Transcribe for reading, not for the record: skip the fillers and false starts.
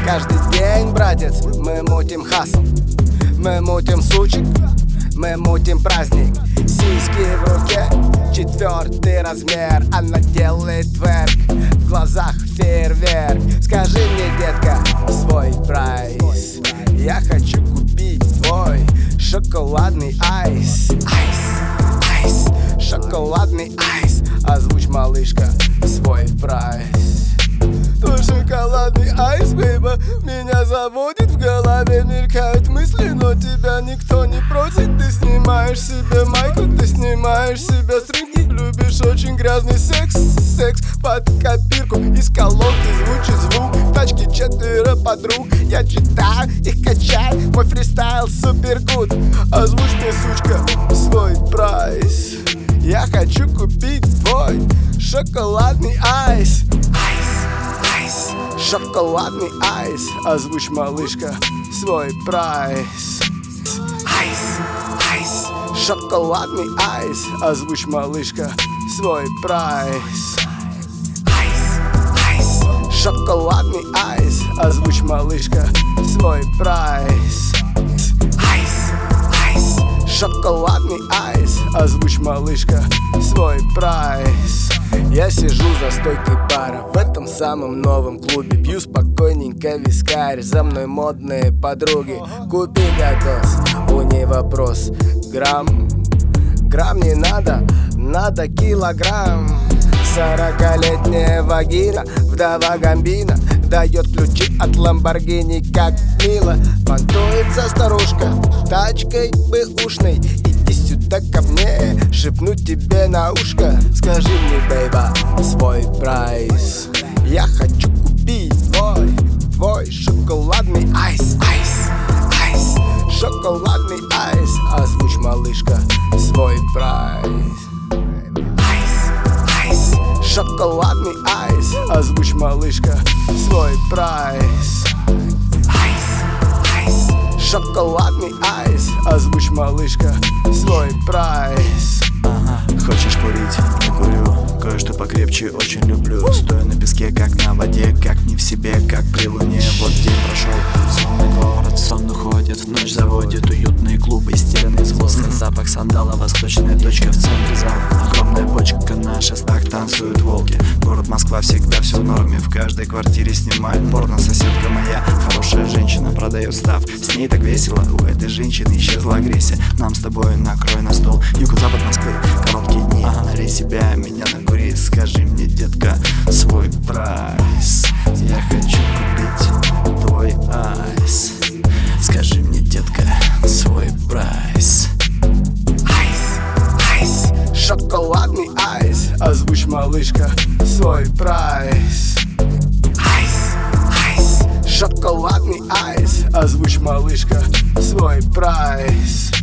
Каждый день, братец, мы мутим хасл, мы мутим сучек, мы мутим праздник. Сиськи в руке, 4 размер, она делает тверк, в глазах фейерверк. Скажи мне, детка, свой прайс. Я хочу купить твой шоколадный айс. Айс, шоколадный айс. Озвучь, малышка, свой прайс. Твой шоколадный айс, бейба, меня заводит, в голове мелькают мысли, но тебя никто не просит. Ты снимаешь себе майку, ты снимаешь себе стринги. Любишь очень грязный секс, секс под копирку. Из колонки звучит звук, в тачке 4 подруг. Я читаю, их качаю, мой фристайл супергуд. Озвучь мне, сучка, свой прайс. Я хочу купить твой шоколадный айс. Шоколадный айс. Озвучь, малышка, свой прайс. Айс, шоколадный айс. Озвучь, малышка, свой прайс. Айс, шоколадный айс. Озвучь, малышка, свой прайс. Айс, шоколадный айс. Озвучь, малышка, свой прайс. Я сижу за стойкой бара в этом самом новом клубе. Пью спокойненько вискарь, за мной модные подруги. Купи гакос, у не вопрос. Грамм не надо, надо килограмм. 40-летняя вагина, вдова Гамбина, дает ключи от Ламборгини, как мило. Понтуется старушка тачкой бэушной. Иди сюда ко мне, шепну тебе на ушко. Скажи мне, бейба, свой прайс. Я хочу купить твой шоколадный айс. Шоколадный айс. Озвучь, малышка, свой прайс. Шоколадный айс. Озвучь, малышка, свой прайс. Шоколадный айс. Озвучь, малышка, свой прайс. Хочешь курить? Не курю. Кое-что покрепче очень люблю. Стоя на песке, как на воде, как не в себе, как при луне. Вот день прошел, сонный город, сон уходит, ночь заводит. Уютные клубы, стены из воска, запах сандала, восточная точка в центре зала. Огромная бочка на шестах, танцуют волки. Город Москва, всегда все в норме. В каждой квартире снимает порно. Соседка моя, хорошая женщина, продает став. С ней так весело, у этой женщины исчезла агрессия. Нам с тобой накрой на стол, юго-запад Москвы, короткие дни. Налей себя, меня накури. Скажи мне, детка, свой прайс. Я хочу купить твой айс. Скажи мне, детка, свой прайс. Айс, шоколадный айс. Озвучь, малышка, свой прайс. Айс, шоколадный айс. Озвучь, малышка, свой прайс.